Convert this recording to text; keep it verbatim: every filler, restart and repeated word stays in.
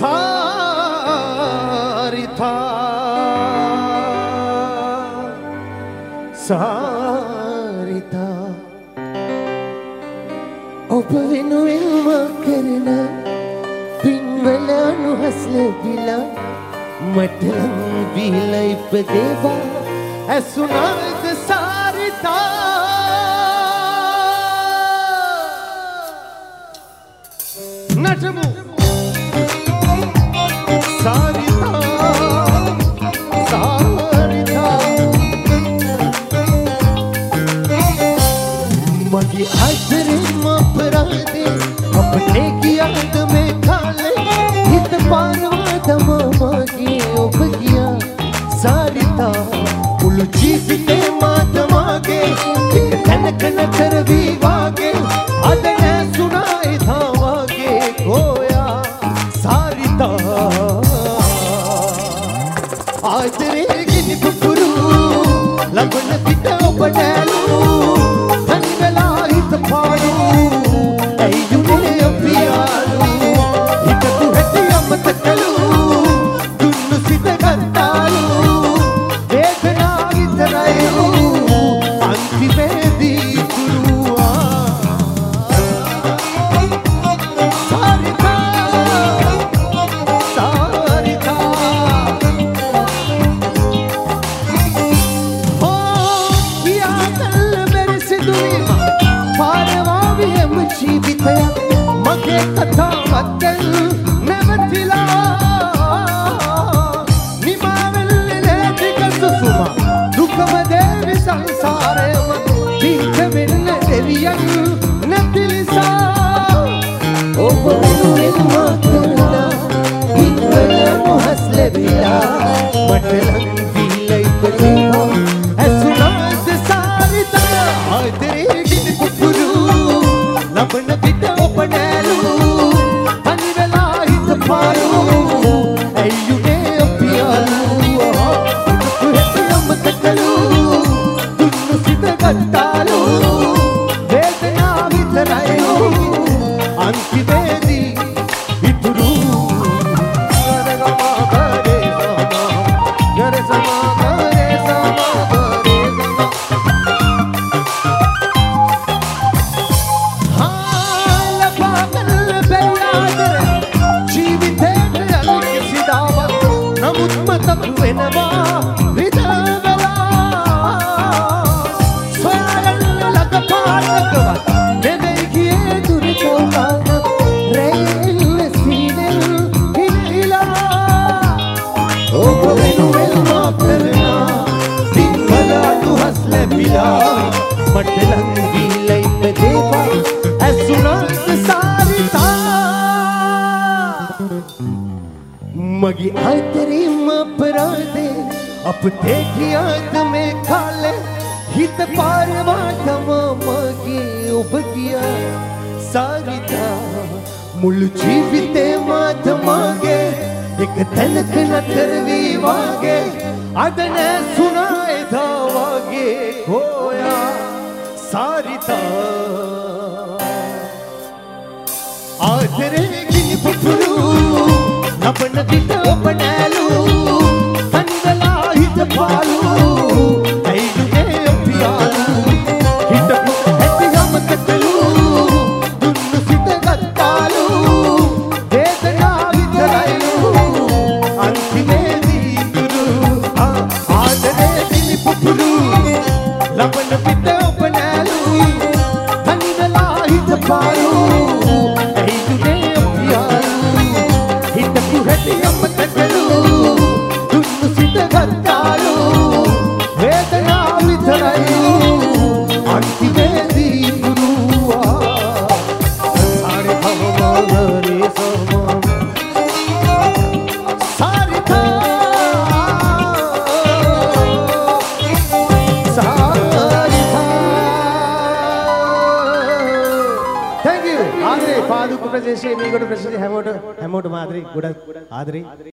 सारिता सारिता ඔබ වෙනුවෙන්ම කරන පින්වල අනුහස්ල බිලා මට ලං බිලා ඉපදේවා ඇසුනාද සාරිතා නටමු සාරිතා සාරිතා මගේ අතරෙම අපරාධේ අපේ කියාද මේ කාලේ හිත පාරවා තමා මගේ ඔබ ගියා සාරිතා මුළු ජීවිතේ මාතමාගේ එක තැනක නතර වී වාගේ අද නැසුණා එදා වාගේ ගෝයා සාරිතා ආදරේ ගිනි පුපුරු ලබන පිට ඔබ නැලු මගේ කතාවත්ෙන් නැවතිලා නිමාවෙල්ලේ ලේටික සුසුමා දුකම දේවි සංසාරයම දීක වෙන්න දෙවියන් නැති නිසා ඔබ වෙනුවෙන් මාතලා ඉන්නල මොහස් ලැබිලා මට ලං දීලා ඉපදේවා ඇසුනාද සාරිතා ආදරේ ගිනි පුපුරු ලබන පිට ඔබ නැලු තනි වෙලා හිත පාරු ඇයුනේ අපියාලු හෙතම තකලු දුන්නු සිත ගත්තාලු වේදනා විතරයි අන්තිමේදී ඉතුරු ගරගමා කරේ සමා ගර සමා කරේ සමා නමුත් මතක් වෙනවා විදවලා සොයන්න ලක පාටකවත් නෙවෙයි ගියේ දුර චෝකාන රේල් සීනෙල් හිනහිලා ඔබ වෙනුවෙන් මා කරනා දින්වල අනුහස් ලැබිලා මට ලං දීලා ඉපදේවා ඇසුනාද සාරිතා මගේ අතරින්ම අපරාධේ අපතේ කියාද මේ කාලේ හිත පාරවා තමා මගේ ඔබ ගියා සාරිතා මුළු ජීවිතේ මාතමාගේ එක තැනක නතර වී වාගේ අද නැසුණා එදා වාගේ ගෝයා සාරිතා ආදරේ ගිනි පුපුරු ලබන පිට ඔබ නැලු තනි වෙලා හිත පාලු ඇයිදුනේ අපියාලු හිටපු හැටියම තකලු දුන්නු සිත ගත්තාලු වේදනා විතරයිලු අන්තිමේදී ඉතුරු ආදරේ ගිනි පුපුරු ලබන පිට ඔබ නැලු තනි වෙලා හිත පාලු ඇයිදුනේ හැටියම තකලු දුන්නු සිත ගත්තාලු වේදනා විතරයි අන්තිමේදී ඉතුරුවා සාරිතා මගරේ සමා සාරිතා සාරිතා thank you ආදරේ පාදුක ප්‍රදේශයේ මේකට ප්‍රසිද්ධ හැමෝට හැමෝටම ආදරේ ගොඩක් ආදරේ